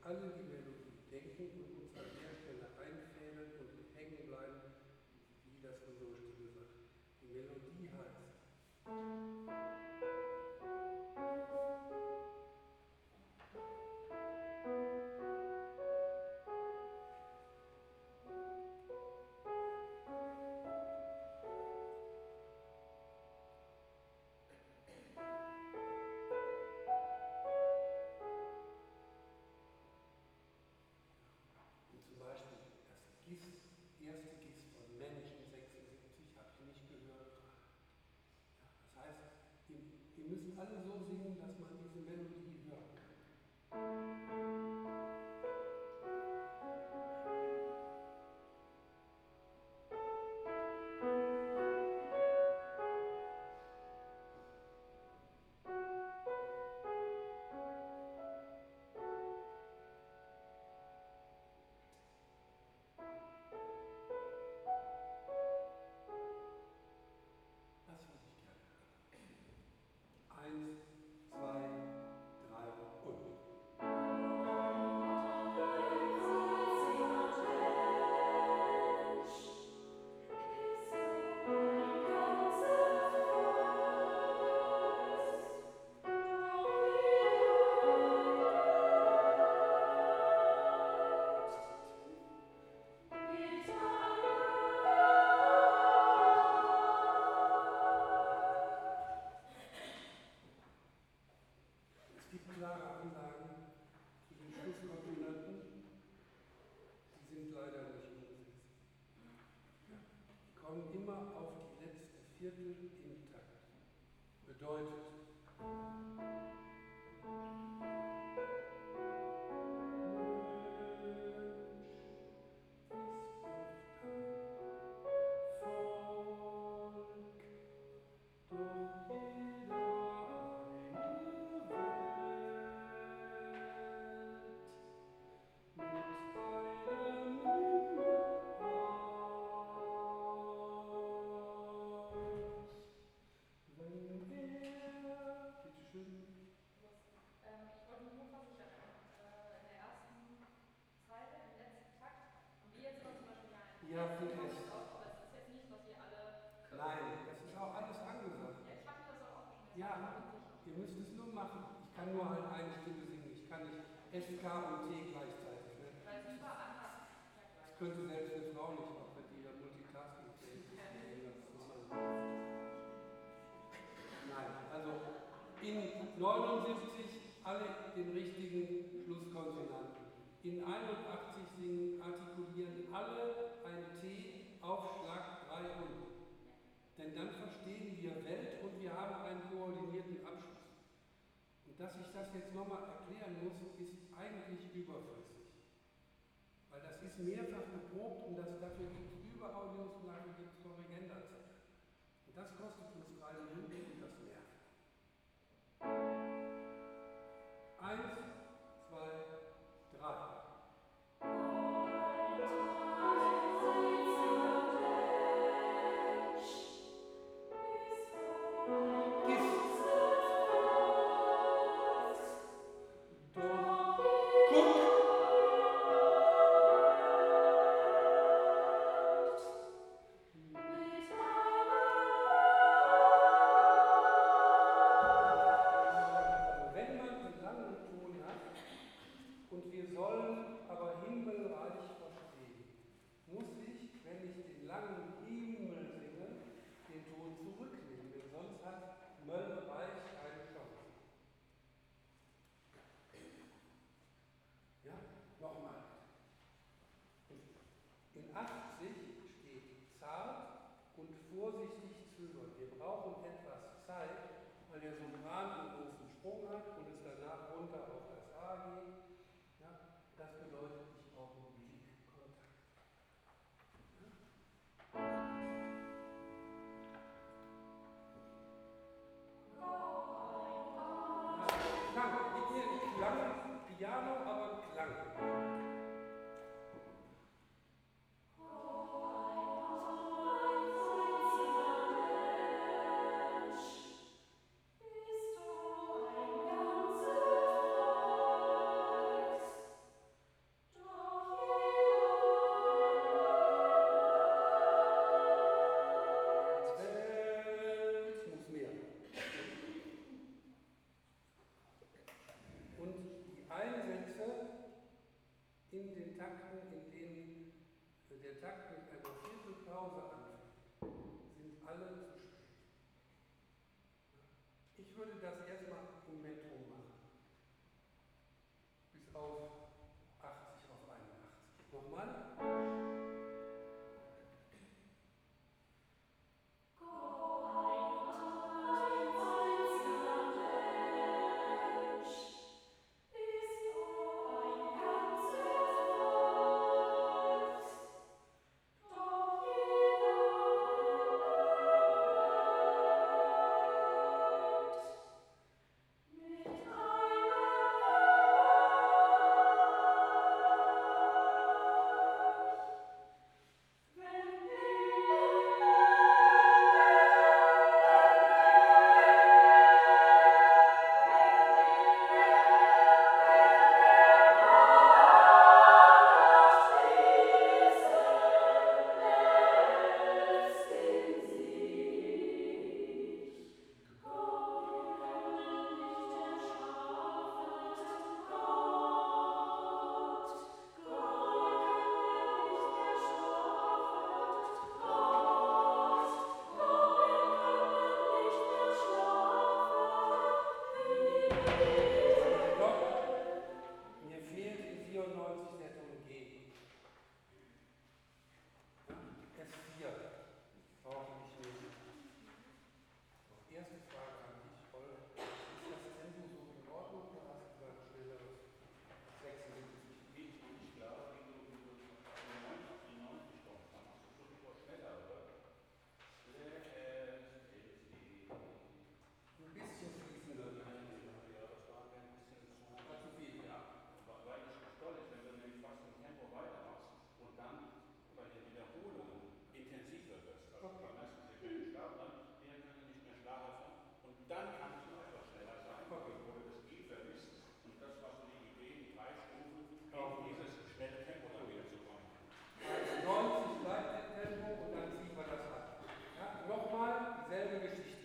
alle die Melodie denken und uns an der Stelle einfädeln und hängen bleiben, wie das unsere Stimme sagt. Die Melodie heißt. Zum Beispiel das erste Gis von Menschen 76 habt ihr nicht gehört. Ja, das heißt, ihr müsst alle so singen, dass man diese Melodie hören kann. Das würde ich gerne hören. 1, 2, 3 und. Es gibt klare Anlagen zu den Schlusskonsonanten, die sind leider nicht umgesetzt. Ja. Die kommen immer auf die letzte Viertel im Takt. Bedeutet, ja, für das. Aber es ist jetzt nicht, was ihr alle könnt. Nein, das ist auch alles angesagt. Ja, ich habe mir das auch aufgeschrieben. Ja, ihr müsst es nur machen. Ich kann nur halt eine Stimme singen. Ich kann nicht S, K und T gleichzeitig. Ne? Weil es überall hat. Das könnte selbst eine Frau nicht, auch wenn die ja multitaskingfähig ist. Nein, also in 79 alle den richtigen Schlusskonsonanten. In 81 artikulieren alle ein T auf Schlag 3 und. Denn dann verstehen wir Welt und wir haben einen koordinierten Abschluss. Und dass ich das jetzt nochmal erklären muss, ist eigentlich überflüssig. Weil das ist mehrfach geprobt und dafür gibt es Überaudios und dafür gibt es Korrigenderzeichen. Und das kostet uns 3 Minuten und das nervt. 1, 2, 3. Und wir sollen aber himmelreich verstehen, muss ich, wenn ich den langen Himmel singe, den Ton zurücknehmen, denn sonst hat Möllreich keine Chance. Ja, nochmal. In 80 steht zart und vorsichtig zögern. Wir brauchen etwas Zeit, weil der Sopran einen großen Sprung hat und es danach runter auf das A geht. Ja, das bedeutet, ich brauche Blickkontakt. Ja. Klang, Piano, aber Klang. Bist du ein ganzes Volk? Mir fehlt in 94 der Ton G. S4 brauche ich nicht. Erste Frage an dich, Voll. Ist das Tempo so in Ordnung oder hast du gesagt schnelleres? 76. Ich glaube, wie du 90 kommst, dann machst du sowieso schneller, oder? Ein bisschen fließender. Ja, das war mir ein bisschen zu viel, ja. Weil es toll ist, wenn du nämlich fast im Tempo weitermachst und dann bei den Wiederholungen intensiver wirst. Also Okay. beim ersten Segment schlafen, dann wir können nicht mehr schlafen und dann kannst du einfach schneller sein, Okay. wo du das G vermisst. Und das war so die Idee, die 3 Stufen Genau. in dieses schnelle Tempo dann wieder zu kommen. Also 90 bleibt der Tempo und dann ziehen wir das an. Ja, nochmal dieselbe Geschichte.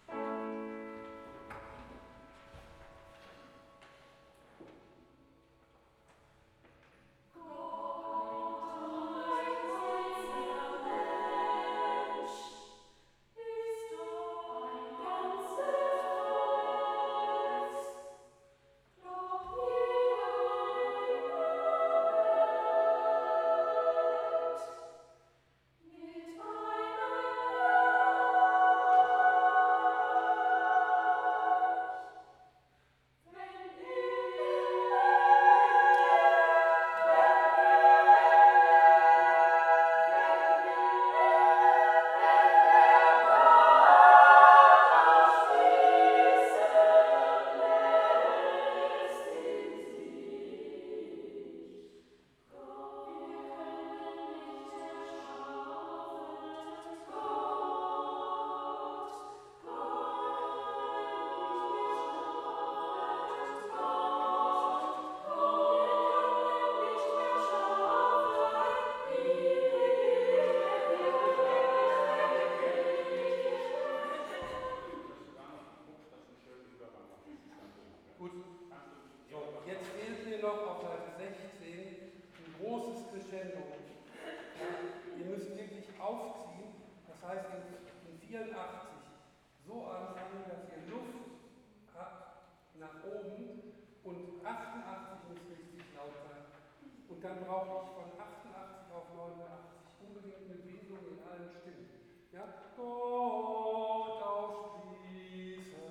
Gut. So, jetzt fehlt mir noch auf Seite 16 ein großes Crescendo. Ja, ihr müsst wirklich aufziehen, das heißt in 84 so anfangen, dass ihr Luft habt nach oben und 88 muss richtig laut sein. Und dann brauche ich von 88 auf 89 unbedingt eine Bindung in allen Stimmen. Ja? Gott aufschließen.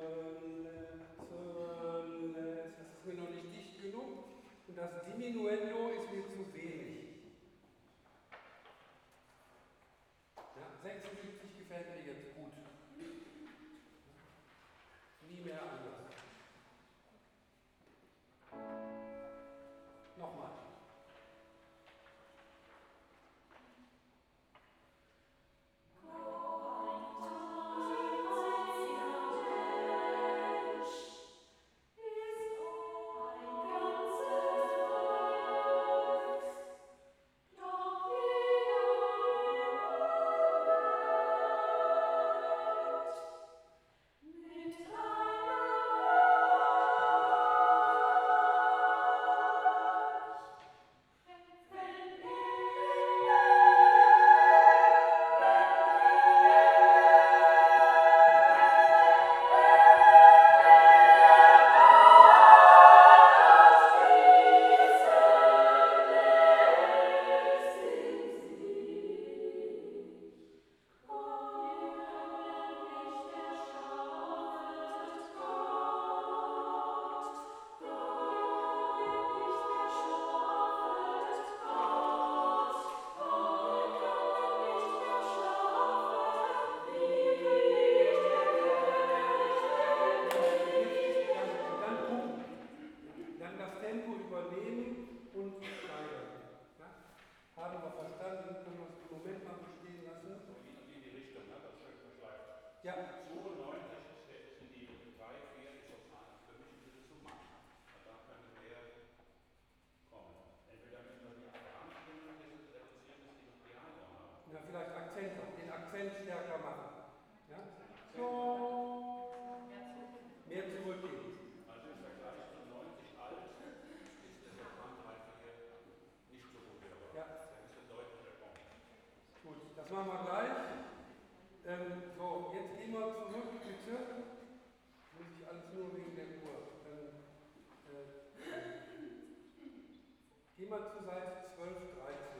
Das ist mir noch nicht dicht genug und das Diminuendo ist mir zu wenig. Ja, 76 gefällt mir jetzt gut. Nie mehr anders. Nochmal. Das machen wir gleich. So, jetzt gehen wir zurück, bitte. muss ich alles nur wegen der Uhr. Geh mal zu Seite 12, 13.